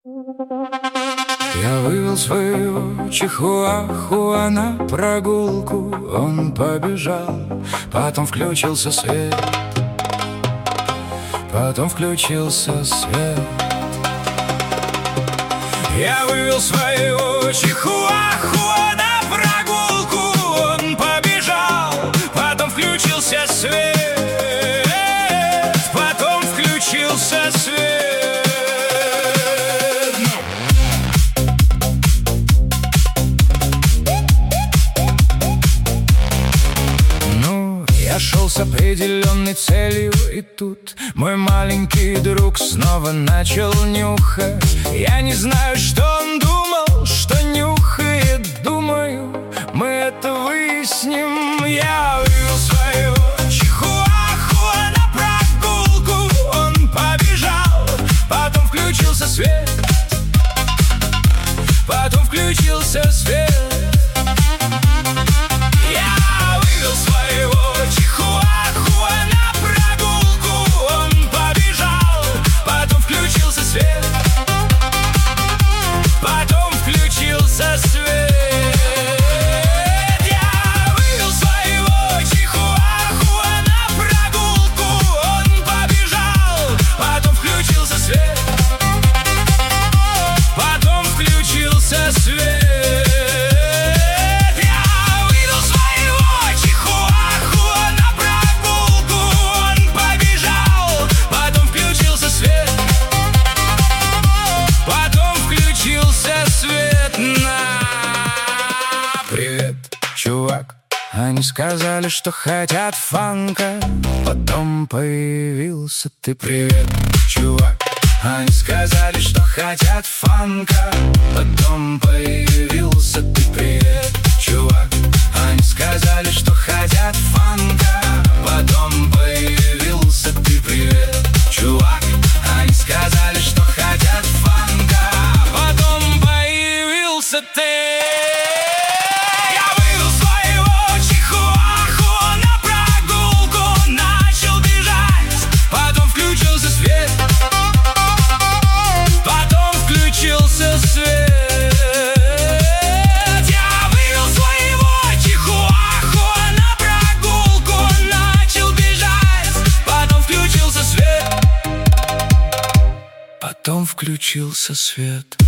Я вывел своего чихуахуа на прогулку. Он побежал, потом включился свет. Потом включился свет. Я вывел своего чихуахуа на прогулку. Он побежал, потом включился свет. Потом включился свет. Я шел с определенной целью, и тут мой маленький друг снова начал нюхать. Я не знаю, что он думал, что нюхает. Думаю, мы это выясним. Я вывел своего чихуахуа на прогулку. Он побежал, потом включился свет. Потом включился свет. Привет, чувак. Они сказали, что хотят фанка. Потом появился ты. Привет, чувак. Они сказали, что хотят фанка. Потом появился ты. Привет, чувак. Они сказали, что хотят фанка. Потом появился ты. Привет, чувак. Они сказали, что хотят фанка. Потом появился ты. Потом включился свет.